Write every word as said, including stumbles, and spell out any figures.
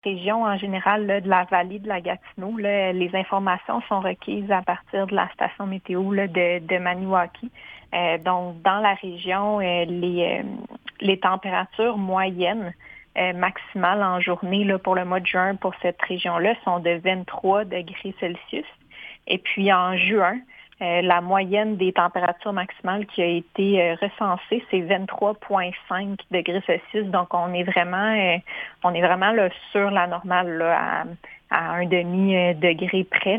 région en général là, de la vallée de la Gatineau, là, les informations sont requises à partir de la station météo là, de, de Maniwaki. Euh, donc, dans la région, euh, les, euh, les températures moyennes euh, maximales en journée là, pour le mois de juin pour cette région-là sont de vingt-trois degrés Celsius. Et puis en juin, euh, la moyenne des températures maximales qui a été euh, recensée, c'est vingt-trois virgule cinq degrés Celsius. Donc, on est vraiment, euh, on est vraiment là, sur la normale là, à, à un demi-degré près.